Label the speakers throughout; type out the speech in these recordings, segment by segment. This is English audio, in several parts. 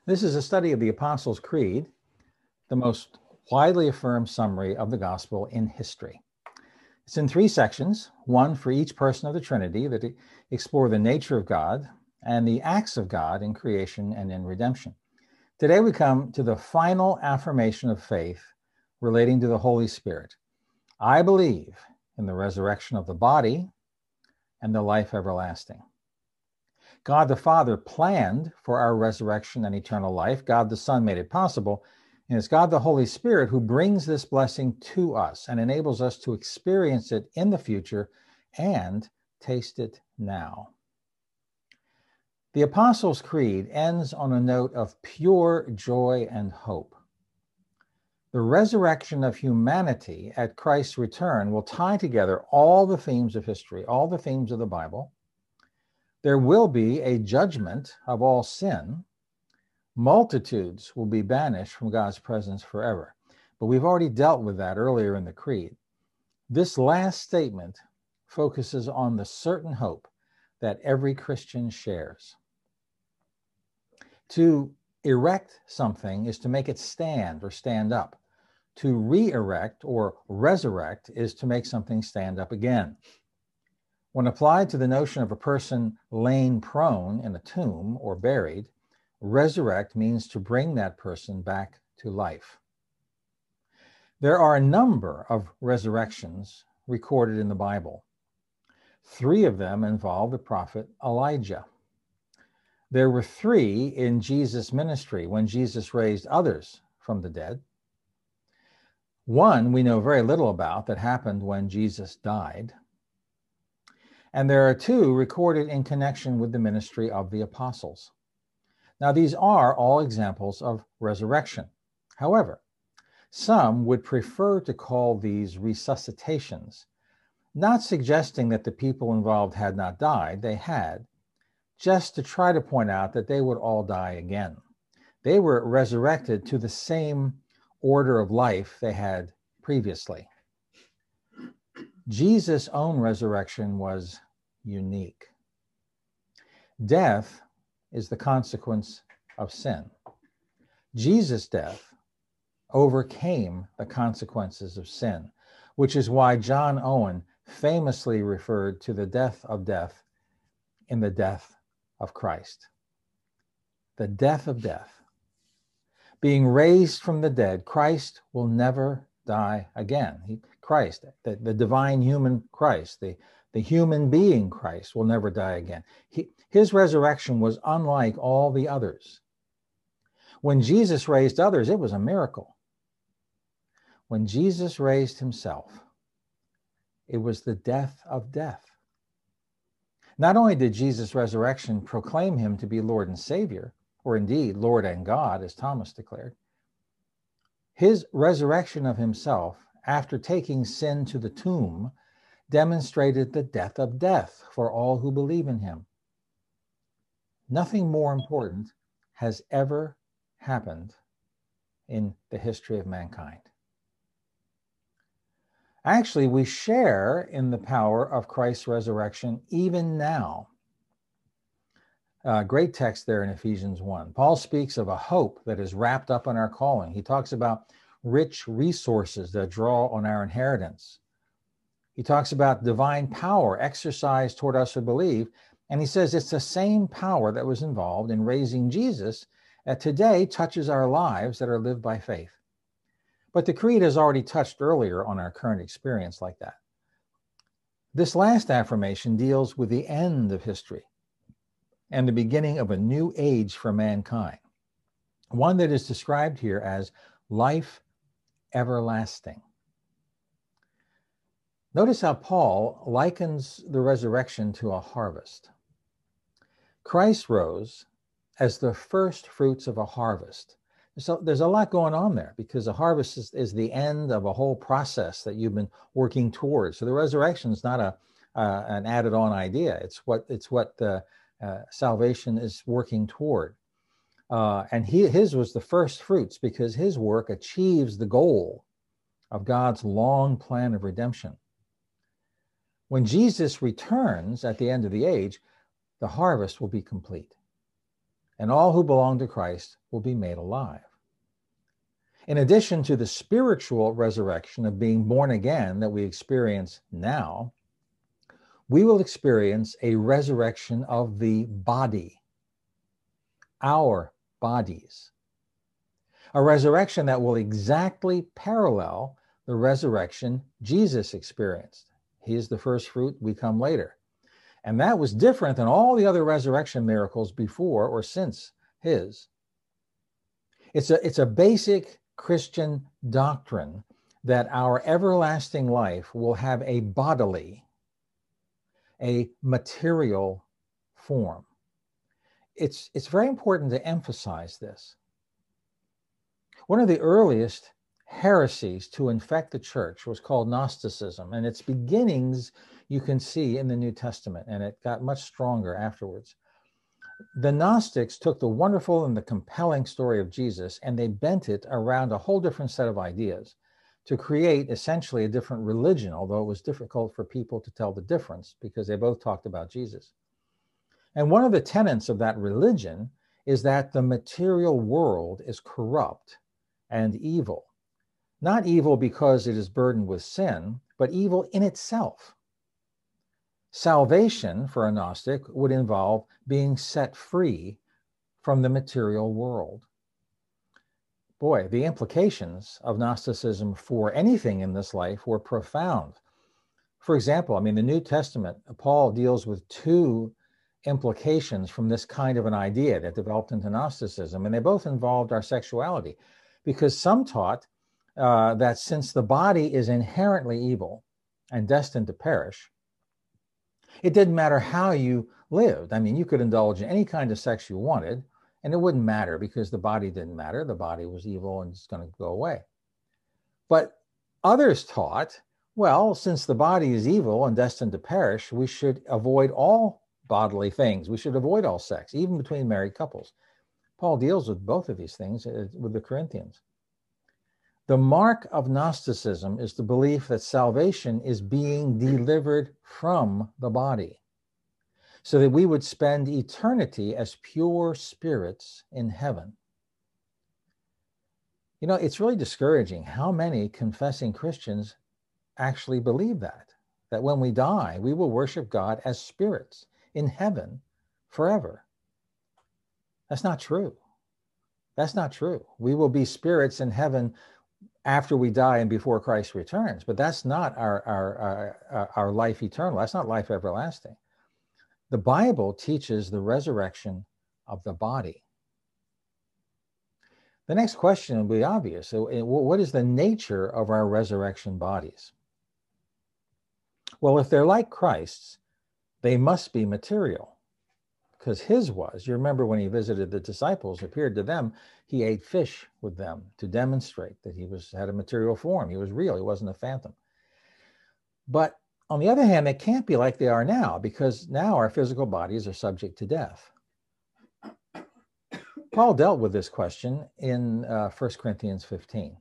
Speaker 1: This is a study of the Apostles' Creed, the most widely affirmed summary of the gospel in history. It's in 3 sections, one for each person of the Trinity, that explore the nature of God and the acts of God in creation and in redemption. Today we come to the final affirmation of faith relating to the Holy Spirit. I believe in the resurrection of the body and the life everlasting. God the Father planned for our resurrection and eternal life. God the Son made it possible. And it's God the Holy Spirit who brings this blessing to us and enables us to experience it in the future and taste it now. The Apostles' Creed ends on a note of pure joy and hope. The resurrection of humanity at Christ's return will tie together all the themes of history, all the themes of the Bible. There will be a judgment of all sin. Multitudes will be banished from God's presence forever. But we've already dealt with that earlier in the Creed. This last statement focuses on the certain hope that every Christian shares. To erect something is to make it stand or stand up. To re-erect or resurrect is to make something stand up again. When applied to the notion of a person laying prone in a tomb or buried, resurrect means to bring that person back to life. There are a number of resurrections recorded in the Bible. 3 of them involve the prophet Elijah. There were 3 in Jesus' ministry when Jesus raised others from the dead. One we know very little about that happened when Jesus died. And there are 2 recorded in connection with the ministry of the apostles. Now, these are all examples of resurrection. However, some would prefer to call these resuscitations, not suggesting that the people involved had not died, they had, just to try to point out that they would all die again. They were resurrected to the same order of life they had previously. Jesus' own resurrection was unique. Death is the consequence of sin. Jesus' death overcame the consequences of sin, which is why John Owen famously referred to the death of death in the death of Christ. The death of death. Being raised from the dead, Christ will never die again. Christ, the divine human Christ, the human being Christ will never die again. His resurrection was unlike all the others. When Jesus raised others, it was a miracle. When Jesus raised himself, it was the death of death. Not only did Jesus' resurrection proclaim him to be Lord and Savior, or indeed Lord and God, as Thomas declared, his resurrection of himself, after taking sin to the tomb, demonstrated the death of death for all who believe in him. Nothing more important has ever happened in the history of mankind. Actually, we share in the power of Christ's resurrection even now. Great text there in Ephesians 1. Paul speaks of a hope that is wrapped up in our calling. He talks about rich resources that draw on our inheritance. He talks about divine power exercised toward us who believe, and he says it's the same power that was involved in raising Jesus that today touches our lives that are lived by faith. But the Creed has already touched earlier on our current experience like that. This last affirmation deals with the end of history and the beginning of a new age for mankind, one that is described here as life everlasting. Notice how Paul likens the resurrection to a harvest. Christ rose as the first fruits of a harvest. So there's a lot going on there because a harvest is the end of a whole process that you've been working towards. So the resurrection is not an added on idea. It's what salvation is working toward. And his was the first fruits because his work achieves the goal of God's long plan of redemption. When Jesus returns at the end of the age, the harvest will be complete. and all who belong to Christ will be made alive. In addition to the spiritual resurrection of being born again that we experience now, we will experience a resurrection of the body, our bodies. A resurrection that will exactly parallel the resurrection Jesus experienced. He is the first fruit, we come later. And that was different than all the other resurrection miracles before or since his. It's a basic Christian doctrine that our everlasting life will have a bodily, a material form. It's very important to emphasize this. One of the earliest heresies to infect the church was called Gnosticism, and its beginnings you can see in the New Testament, and it got much stronger afterwards. The Gnostics took the wonderful and the compelling story of Jesus and they bent it around a whole different set of ideas to create essentially a different religion, although it was difficult for people to tell the difference because they both talked about Jesus. And one of the tenets of that religion is that the material world is corrupt and evil. Not evil because it is burdened with sin, but evil in itself. Salvation for a Gnostic would involve being set free from the material world. Boy, the implications of Gnosticism for anything in this life were profound. For example, the New Testament, Paul deals with two implications from this kind of an idea that developed into Gnosticism, and they both involved our sexuality, because some taught that since the body is inherently evil and destined to perish, it didn't matter how you lived. You could indulge in any kind of sex you wanted, and it wouldn't matter because the body didn't matter. The body was evil and it's going to go away. But others taught, well, since the body is evil and destined to perish, we should avoid all bodily things. We should avoid all sex, even between married couples. Paul deals with both of these things with the Corinthians. The mark of Gnosticism is the belief that salvation is being delivered from the body, so that we would spend eternity as pure spirits in heaven. It's really discouraging how many confessing Christians actually believe that when we die, we will worship God as spirits in heaven forever. That's not true. That's not true. We will be spirits in heaven after we die and before Christ returns, but that's not our life eternal. That's not life everlasting. The Bible teaches the resurrection of the body. The next question will be obvious. So, what is the nature of our resurrection bodies? Well, if they're like Christ's, they must be material, because his was. You remember when he visited the disciples, appeared to them, he ate fish with them to demonstrate that he had a material form. He was real. He wasn't a phantom. But on the other hand, they can't be like they are now, because now our physical bodies are subject to death. Paul dealt with this question in 1 Corinthians 15.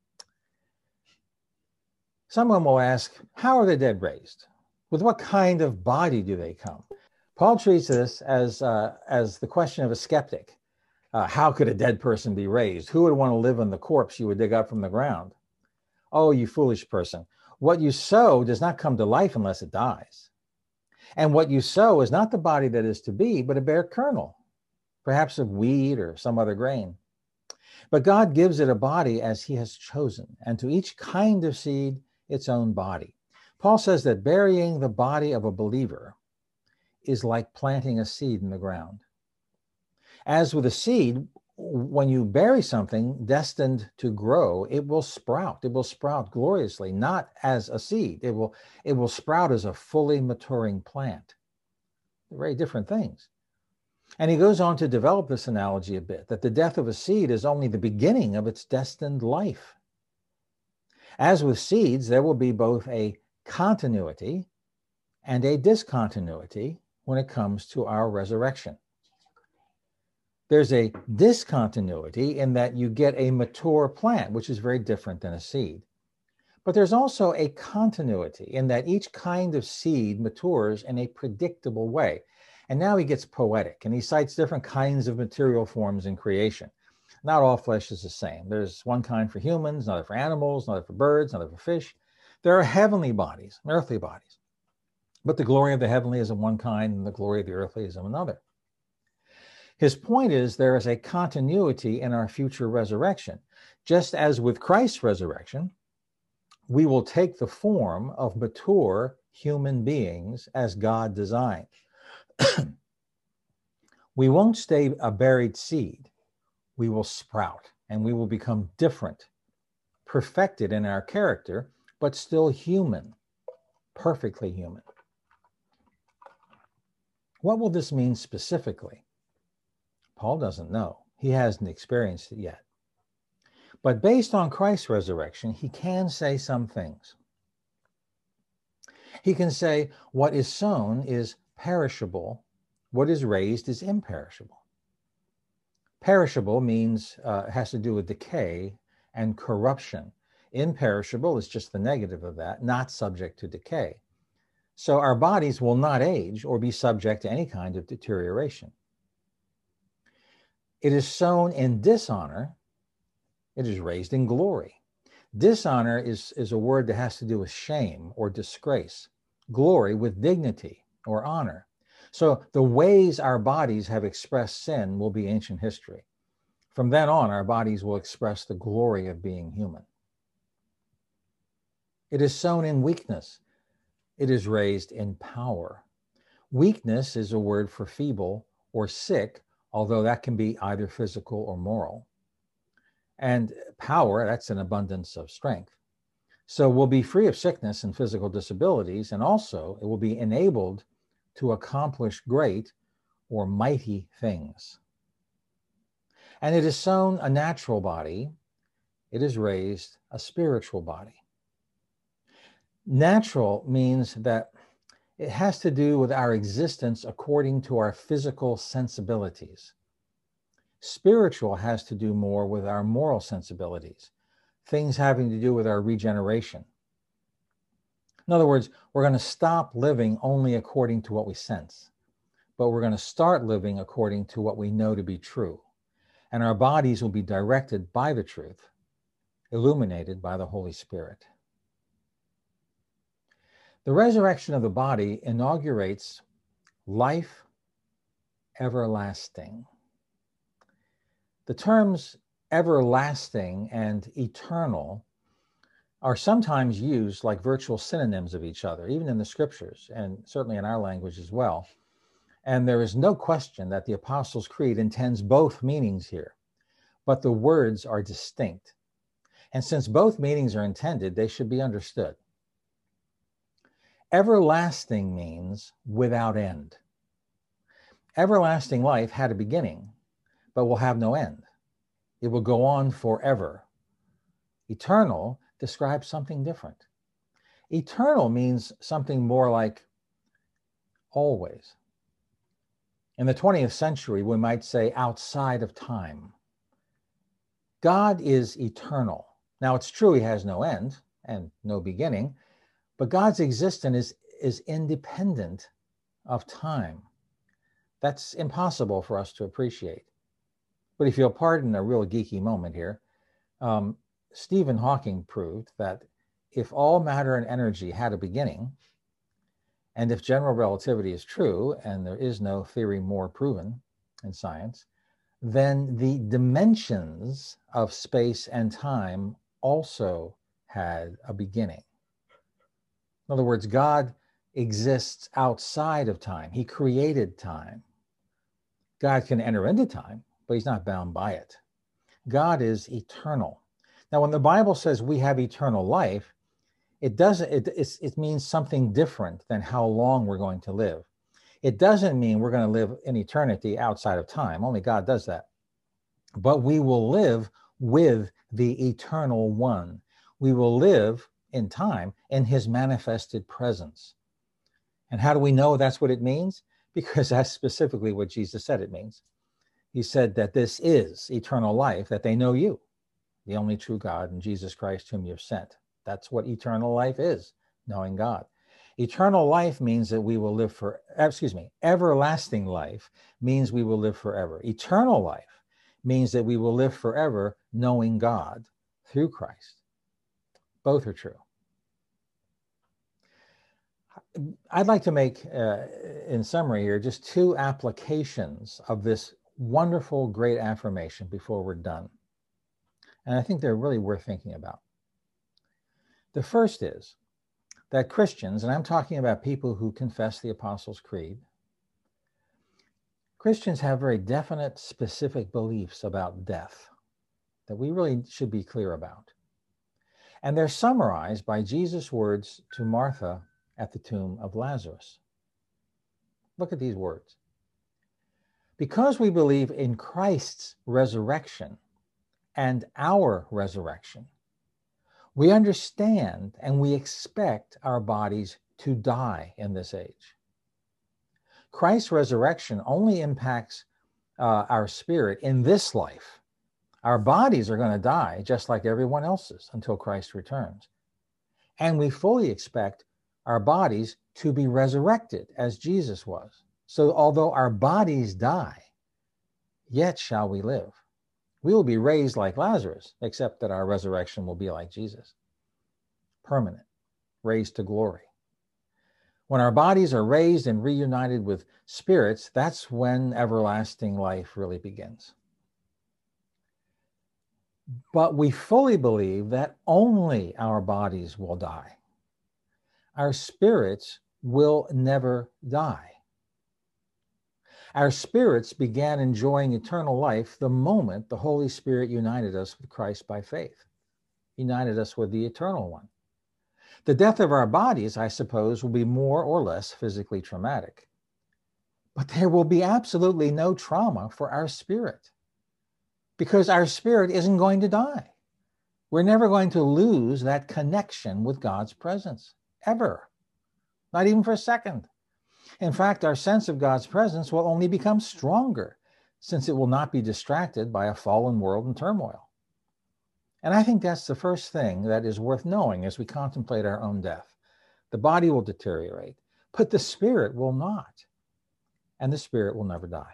Speaker 1: Someone will ask, how are the dead raised? With what kind of body do they come? Paul treats this as the question of a skeptic. How could a dead person be raised? Who would want to live in the corpse you would dig up from the ground? Oh, you foolish person. What you sow does not come to life unless it dies. And what you sow is not the body that is to be, but a bare kernel, perhaps of wheat or some other grain. But God gives it a body as he has chosen, and to each kind of seed its own body. Paul says that burying the body of a believer is like planting a seed in the ground. As with a seed, when you bury something destined to grow, it will sprout. It will sprout gloriously, not as a seed. It will sprout as a fully maturing plant. They're very different things. And he goes on to develop this analogy a bit, that the death of a seed is only the beginning of its destined life. As with seeds, there will be both a continuity and a discontinuity when it comes to our resurrection. There's a discontinuity in that you get a mature plant, which is very different than a seed. But there's also a continuity in that each kind of seed matures in a predictable way. And now he gets poetic, and he cites different kinds of material forms in creation. Not all flesh is the same. There's one kind for humans, another for animals, another for birds, another for fish. There are heavenly bodies, earthly bodies. But the glory of the heavenly is of one kind, and the glory of the earthly is of another. His point is there is a continuity in our future resurrection. Just as with Christ's resurrection, we will take the form of mature human beings as God designed. We won't stay a buried seed. We will sprout, and we will become different, perfected in our character, but still human, perfectly human. What will this mean specifically? Paul doesn't know. He hasn't experienced it yet. But based on Christ's resurrection, he can say some things. He can say what is sown is perishable, what is raised is imperishable. Perishable means has to do with decay and corruption. Imperishable is just the negative of that, not subject to decay. So our bodies will not age or be subject to any kind of deterioration. It is sown in dishonor, it is raised in glory. Dishonor is a word that has to do with shame or disgrace. Glory with dignity or honor. So the ways our bodies have expressed sin will be ancient history. From then on, our bodies will express the glory of being human. It is sown in weakness. It is raised in power. Weakness is a word for feeble or sick, although that can be either physical or moral. And power, that's an abundance of strength. So we'll be free of sickness and physical disabilities, and also it will be enabled to accomplish great or mighty things. And it is sown a natural body. It is raised a spiritual body. Natural means that it has to do with our existence according to our physical sensibilities. Spiritual has to do more with our moral sensibilities, things having to do with our regeneration. In other words, we're going to stop living only according to what we sense, but we're going to start living according to what we know to be true. And our bodies will be directed by the truth, illuminated by the Holy Spirit. The resurrection of the body inaugurates life everlasting. The terms everlasting and eternal are sometimes used like virtual synonyms of each other, even in the scriptures, and certainly in our language as well. And there is no question that the Apostles' Creed intends both meanings here, but the words are distinct. And since both meanings are intended, they should be understood. Everlasting means without end. Everlasting life had a beginning, but will have no end. It will go on forever. Eternal describes something different. Eternal means something more like always. In the 20th century, we might say outside of time. God is eternal. Now, it's true he has no end and no beginning, but God's existence is independent of time. That's impossible for us to appreciate. But if you'll pardon a real geeky moment here, Stephen Hawking proved that if all matter and energy had a beginning, and if general relativity is true, and there is no theory more proven in science, then the dimensions of space and time also had a beginning. In other words, God exists outside of time. He created time. God can enter into time, but he's not bound by it. God is eternal. Now, when the Bible says we have eternal life, it means something different than how long we're going to live. It doesn't mean we're going to live in eternity outside of time. Only God does that. But we will live with the eternal one. We will live in time in his manifested presence. And how do we know that's what it means? Because that's specifically what Jesus said it means. He said that this is eternal life, that they know you, the only true God, and Jesus Christ whom you've sent. That's what eternal life is, knowing God. Eternal life means that we will live for, everlasting life means we will live forever. Eternal life means that we will live forever knowing God through Christ. Both are true. I'd like to make, in summary here, just two applications of this wonderful, great affirmation before we're done. And I think they're really worth thinking about. The first is that Christians, and I'm talking about people who confess the Apostles' Creed, Christians have very definite, specific beliefs about death that we really should be clear about. And they're summarized by Jesus' words to Martha at the tomb of Lazarus. Look at these words. Because we believe in Christ's resurrection and our resurrection, we understand and we expect our bodies to die in this age. Christ's resurrection only impacts our spirit in this life. Our bodies are going to die just like everyone else's until Christ returns. And we fully expect our bodies to be resurrected as Jesus was. So although our bodies die, yet shall we live. We will be raised like Lazarus, except that our resurrection will be like Jesus. Permanent, raised to glory. When our bodies are raised and reunited with spirits, that's when everlasting life really begins. But we fully believe that only our bodies will die. Our spirits will never die. Our spirits began enjoying eternal life the moment the Holy Spirit united us with Christ by faith, united us with the Eternal One. The death of our bodies, I suppose, will be more or less physically traumatic. But there will be absolutely no trauma for our spirit, because our spirit isn't going to die. We're never going to lose that connection with God's presence, ever, not even for a second. In fact, our sense of God's presence will only become stronger, since it will not be distracted by a fallen world in turmoil. And I think that's the first thing that is worth knowing as we contemplate our own death. The body will deteriorate, but the spirit will not, and the spirit will never die.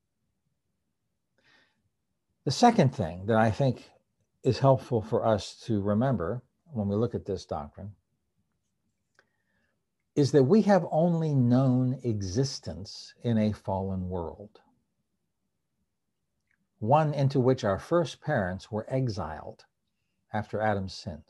Speaker 1: The second thing that I think is helpful for us to remember when we look at this doctrine is that we have only known existence in a fallen world, one into which our first parents were exiled after Adam sinned.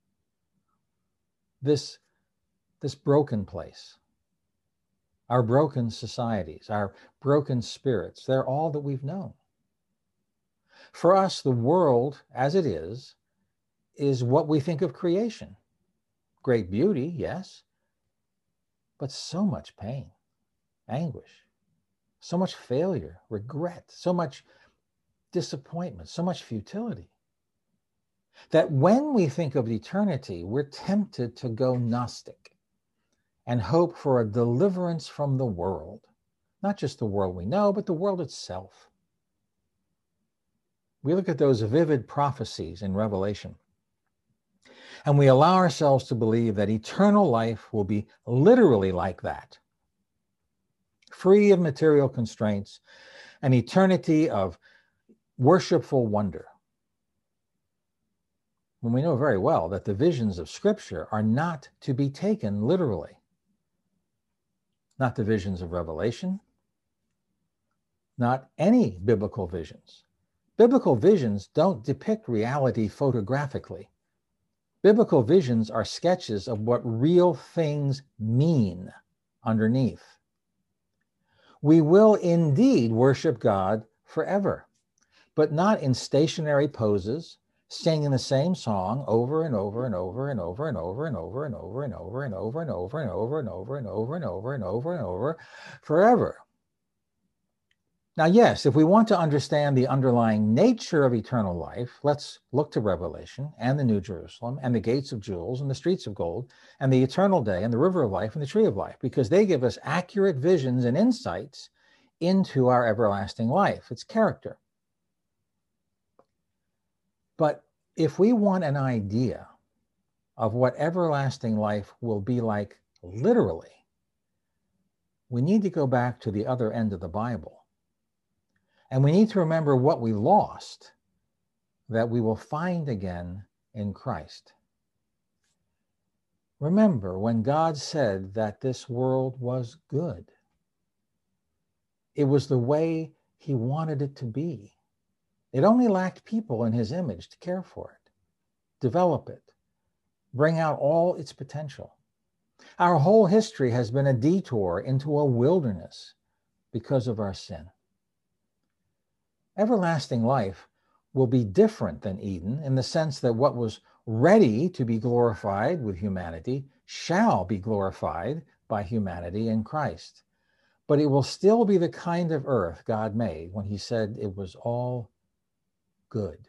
Speaker 1: This broken place, our broken societies, our broken spirits, they're all that we've known. For us, the world as it is what we think of creation. Great beauty, yes, but so much pain, anguish, so much failure, regret, so much disappointment, so much futility, that when we think of eternity, we're tempted to go Gnostic and hope for a deliverance from the world, not just the world we know, but the world itself. We look at those vivid prophecies in Revelation, and we allow ourselves to believe that eternal life will be literally like that, free of material constraints, an eternity of worshipful wonder, when we know very well that the visions of Scripture are not to be taken literally. Not the visions of Revelation, not any biblical visions. Biblical visions don't depict reality photographically. Biblical visions are sketches of what real things mean underneath. We will indeed worship God forever, but not in stationary poses, singing the same song over and over and over and over and over and over and over and over and over and over and over and over and over and over and over and over forever. Now, yes, if we want to understand the underlying nature of eternal life, let's look to Revelation and the New Jerusalem and the gates of jewels and the streets of gold and the eternal day and the river of life and the tree of life, because they give us accurate visions and insights into our everlasting life, its character. But if we want an idea of what everlasting life will be like literally, we need to go back to the other end of the Bible. And we need to remember what we lost that we will find again in Christ. Remember when God said that this world was good. It was the way he wanted it to be. It only lacked people in his image to care for it, develop it, bring out all its potential. Our whole history has been a detour into a wilderness because of our sin. Everlasting life will be different than Eden in the sense that what was ready to be glorified with humanity shall be glorified by humanity in Christ. But it will still be the kind of earth God made when he said it was all good.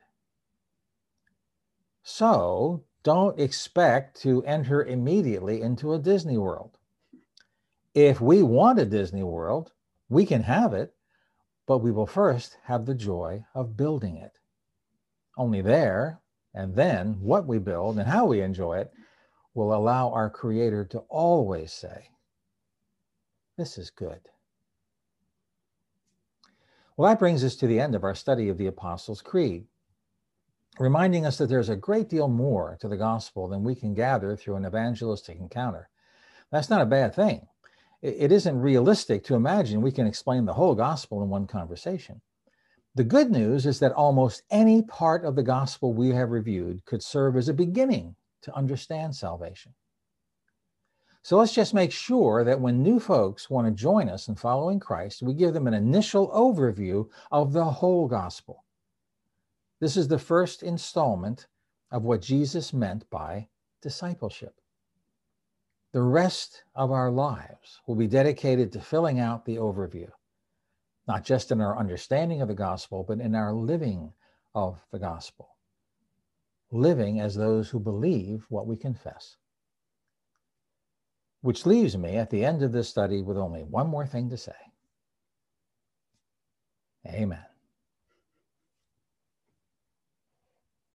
Speaker 1: So don't expect to enter immediately into a Disney World. If we want a Disney World, we can have it, but we will first have the joy of building it. Only there, and then what we build and how we enjoy it will allow our Creator to always say, "This is good." Well, that brings us to the end of our study of the Apostles' Creed, reminding us that there's a great deal more to the gospel than we can gather through an evangelistic encounter. That's not a bad thing. It isn't realistic to imagine we can explain the whole gospel in one conversation. The good news is that almost any part of the gospel we have reviewed could serve as a beginning to understand salvation. So let's just make sure that when new folks want to join us in following Christ, we give them an initial overview of the whole gospel. This is the first installment of what Jesus meant by discipleship. The rest of our lives will be dedicated to filling out the overview, not just in our understanding of the gospel, but in our living of the gospel, living as those who believe what we confess. Which leaves me at the end of this study with only one more thing to say. Amen.